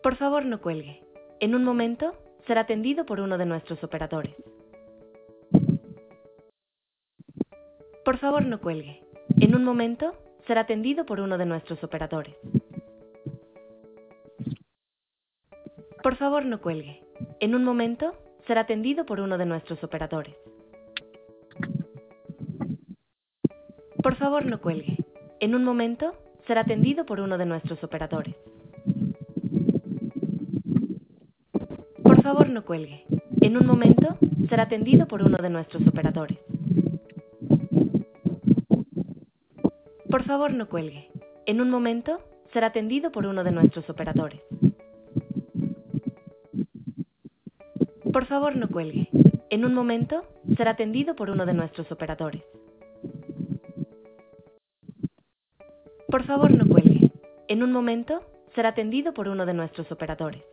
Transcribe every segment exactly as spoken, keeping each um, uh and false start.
Por favor, no cuelgue. En un momento, será atendido por uno de nuestros operadores. Por favor, no cuelgue. En un momento, será atendido por uno de nuestros operadores. Por favor, no cuelgue. En un momento, será atendido por uno de nuestros operadores. Por favor, no cuelgue. En un momento, será atendido por uno de nuestros operadores. Por favor, no cuelgue. En un momento, será atendido por uno de nuestros operadores. Por favor, no cuelgue. En un momento, será atendido por uno de nuestros operadores. Por favor, no cuelgue. En un momento, será atendido por uno de nuestros operadores. Por favor, no cuelgue. En un momento, será atendido por uno de nuestros operadores.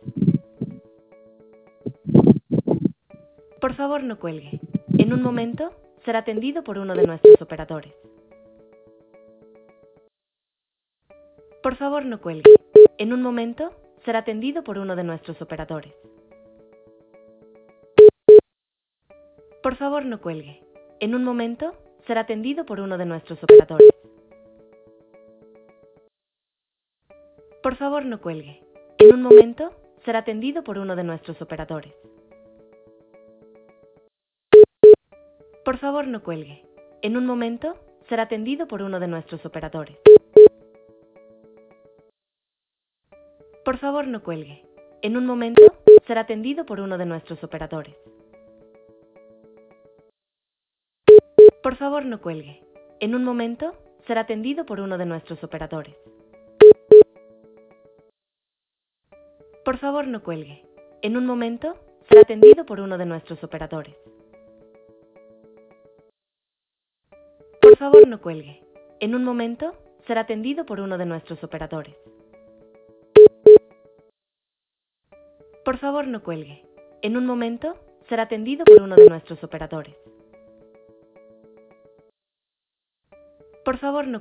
Por favor, no cuelgue. En un momento, será atendido por uno de nuestros operadores. Por favor, no cuelgue. En un momento, será atendido por uno de nuestros operadores. Por favor, no cuelgue. En un momento, será atendido por uno de nuestros operadores. Por favor, no cuelgue. En un momento, será atendido por uno de nuestros operadores. Por favor, no cuelgue. En un momento, será atendido por uno de nuestros operadores. Por favor, no cuelgue. En un momento, será atendido por uno de nuestros operadores. Por favor, no cuelgue. En un momento, será atendido por uno de nuestros operadores. Por favor, no cuelgue. En un momento, será atendido por uno de nuestros operadores. Por favor, no cuelgue. En un momento, será atendido por uno de nuestros operadores. Por favor, no cuelgue. En un momento, será atendido por uno de nuestros operadores. Por favor, no